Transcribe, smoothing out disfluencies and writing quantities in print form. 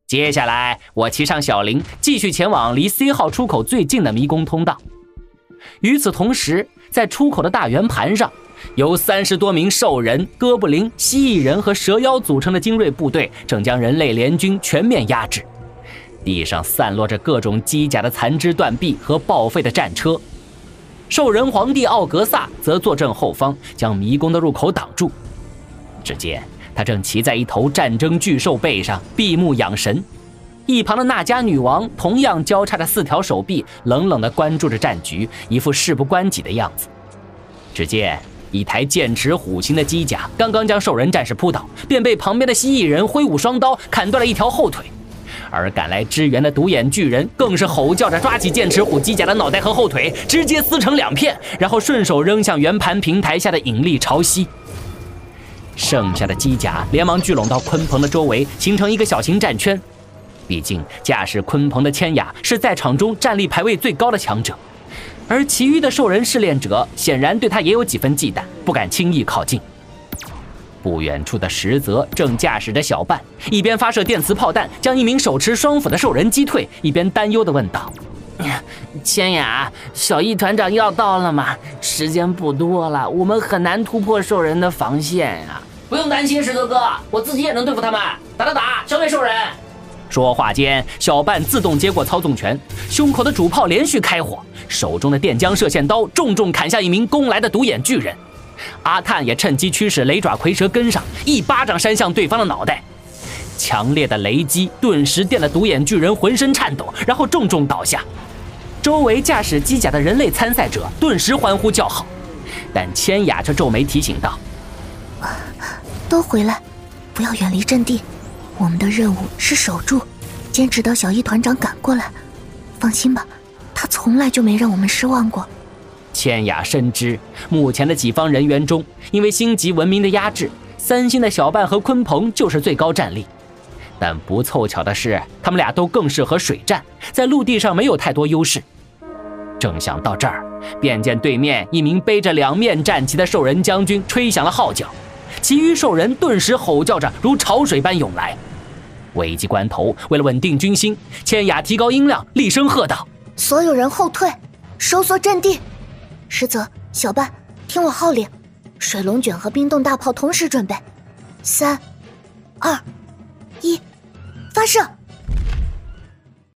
接下来，我骑上小羚，继续前往离 C 号出口最近的迷宫通道。与此同时，在出口的大圆盘上，由30多名兽人、哥布林、蜥蜴人和蛇妖组成的精锐部队正将人类联军全面压制。地上散落着各种机甲的残肢断臂和报废的战车。兽人皇帝奥格萨则坐镇后方，将迷宫的入口挡住。只见他正骑在一头战争巨兽背上，闭目养神。一旁的纳迦女王同样交叉着4条手臂，冷冷地关注着战局，一副事不关己的样子。只见一台剑齿虎形的机甲刚刚将兽人战士扑倒，便被旁边的蜥蜴人挥舞双刀砍断了一条后腿。而赶来支援的独眼巨人更是吼叫着抓起剑齿虎机甲的脑袋和后腿，直接撕成2片，然后顺手扔向圆盘平台下的引力潮汐。剩下的机甲连忙聚拢到鲲鹏的周围，形成一个小型战圈。毕竟驾驶鲲鹏的千雅是在场中战力排位最高的强者，而其余的兽人试炼者显然对他也有几分忌惮，不敢轻易靠近。不远处的石泽正驾驶着小半，一边发射电磁炮弹将一名手持双斧的兽人击退，一边担忧地问道： 千雅，小翼团长要到了吗？时间不多了，我们很难突破兽人的防线呀。 不用担心，石泽哥，我自己也能对付他们。打，消灭兽人！ 说话间，小半自动接过操纵权，胸口的主炮连续开火，手中的电浆射线刀重重砍下一名攻来的独眼巨人。阿探也趁机驱使雷爪蝰蛇跟上，一巴掌扇向对方的脑袋。强烈的雷击顿时电得独眼巨人浑身颤抖，然后重重倒下。周围驾驶机甲的人类参赛者顿时欢呼叫好，但千雅却皱眉提醒道： 都回来，不要远离阵地，我们的任务是守住，坚持到小翼团长赶过来。放心吧，他从来就没让我们失望过。 千雅深知目前的己方人员中，因为星级文明的压制，3星的小半和鲲鹏就是最高战力。但不凑巧的是，他们俩都更适合水战，在陆地上没有太多优势。正想到这儿，便见对面一名背着2面战旗的兽人将军吹响了号角，其余兽人顿时吼叫着如潮水般涌来。危急关头，为了稳定军心，千雅提高音量，厉声喝道： 所有人后退，收缩阵地。石泽、小半，听我号令，水龙卷和冰冻大炮同时准备，3、2、1，发射！